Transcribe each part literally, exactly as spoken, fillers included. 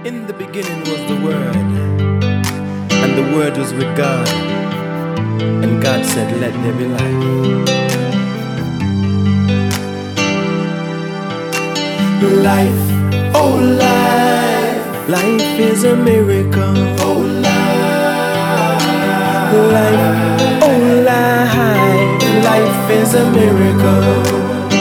In the beginning was the Word, and the Word was with God, and God said, "Let there be light." Life, oh life, life is a miracle. Oh life, life, oh life, life is a miracle.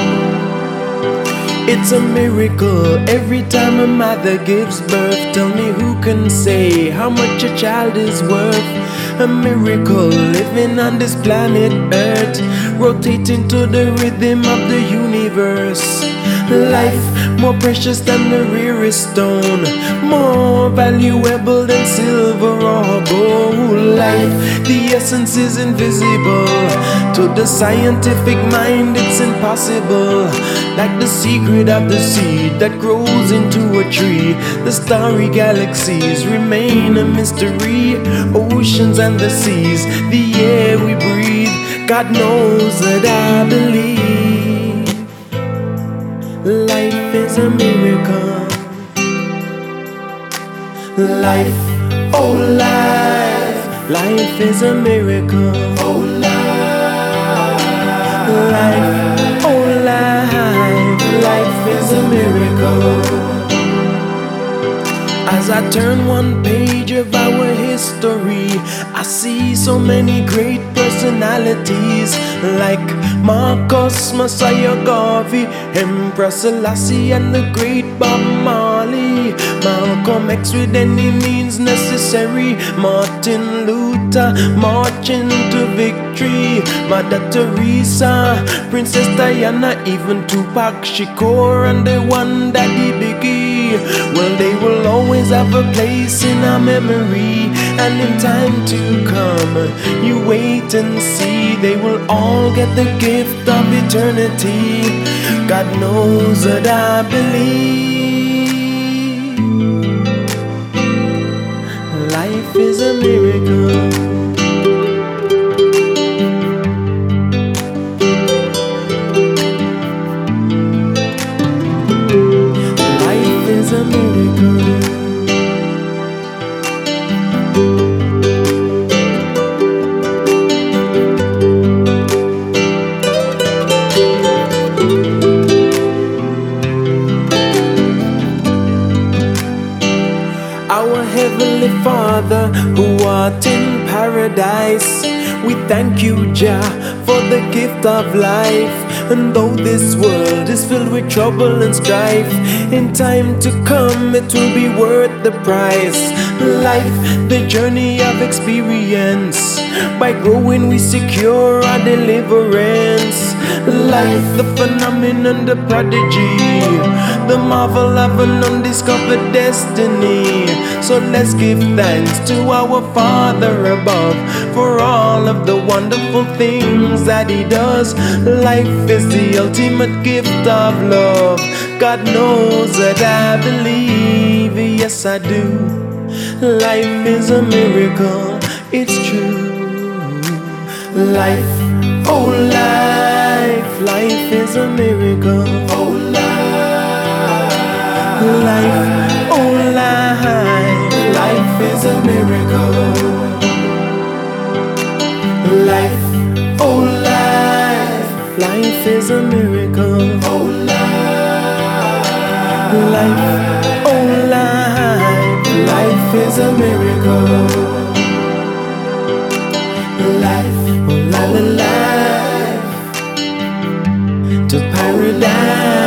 It's a miracle every time a mother gives birth. Tell me who can say how much a child is worth? A miracle living on this planet Earth, rotating to the rhythm of the universe. Life more precious than the rarest stone, more valuable than silver or gold. Life, the essence is invisible. To the scientific mind it's impossible. Like the secret of the seed that grows into a tree, the starry galaxies remain a mystery. Oceans and the seas, the air we breathe, God knows that I believe. Life is a miracle. Life, oh life, life is a miracle. Oh life, life, oh life, life is a miracle. As I turn one page of our history, I see so many great personalities like Marcus, Messiah Garvey, Empress Selassie, and the great Bob Marley. Malcolm X with any means necessary, Martin Luther marching to victory, Mother Teresa, Princess Diana, even Tupac Shakur, and the one Daddy Biggie. Well, they will always have a place in our memory, and in time to come, you wait and see, they will all get the gift of eternity. God knows that I believe. Life is a miracle. Life is a miracle. Our Heavenly Father, who art in paradise, we thank you, Jah, for the gift of life. And though this world is filled with trouble and strife, in time to come it will be worth the price. Life, the journey of experience, by growing we secure our deliverance. Life, the phenomenon, the prodigy, the marvel of an undiscovered destiny. So let's give thanks to our Father above for all of the wonderful things that He does. Life is the ultimate gift of love. God knows that I believe, yes I do. Life is a miracle, it's true. Life, oh life, life is a miracle. Oh life, life, oh life, life is a miracle. Life, oh life, life is a miracle. Oh life, life, oh life, life is a miracle. Life, oh la la life, to paradise.